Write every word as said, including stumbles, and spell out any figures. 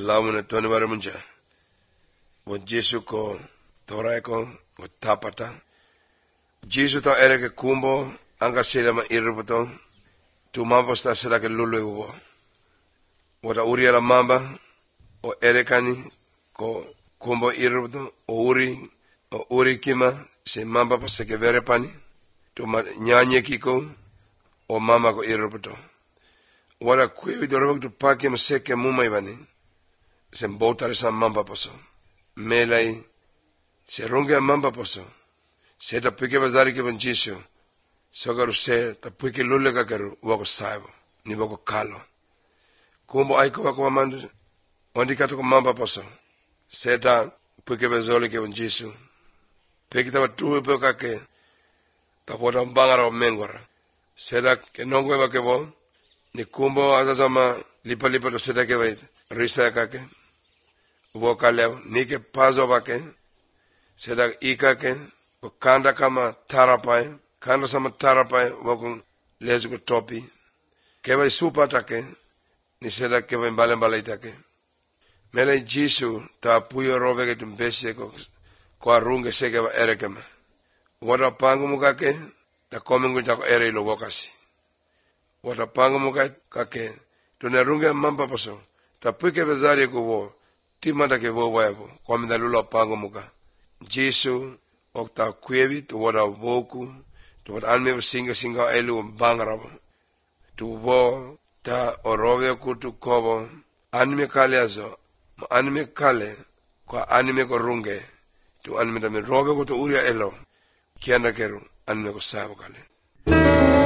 lamun toni bare munja wo Jesu ko torai ko ko tapata Jesu ta ere ke kumbo anga sila ma irbuto tu mambo sta sila ke lulu wo wata uri ala mamba o ere kani ko kumbo irbuto o uri o uri kima se mamba pasa ke vere pani tu ma nyanye kiko o mama ko irbuto wala kwewi dorobak tu pake mseke muma ibani se mbotare sa mamba poso melai se ronge mamba poso se ta pike bazari ke ban Jesu sogaru se ta pike lule ka keru wako saibo ni wako kalo kumbo aiko wako wamandu ondi kato ko mamba poso se ta pike bazoli ke ban Jesu pike ta watuwe pe kake ta pota mbangara o mengora se ta ke nongwe wake bo ni kumbo azazama lipa lipa to seda ke wait risa kake wo kaleo ni ke pazo bake seda ika ke ko kanda kama tarapai kanda sama tarapai wo ko lezu ko topi ke wai supa take ni seda ke wai mbale mbale take mele Jesu ta puyo robe ke tumbese ko ko arunge sege wa erekema wada pangu mukake ta komengu ta ko ere lo wokasi wata pango mukai kake tuna runga mamba paso ta pike bezari ko wo timanda ke wo wabo kwa mdalulo pango muka Jesu okta kwevi to wada woku to wada anme singa singa elu bangrabo to wo ta orove kutu kobo anime kale azo ma anime kale kwa anime ko runge to anime da me robe ko to uria elo kianda keru anime ko sabo kale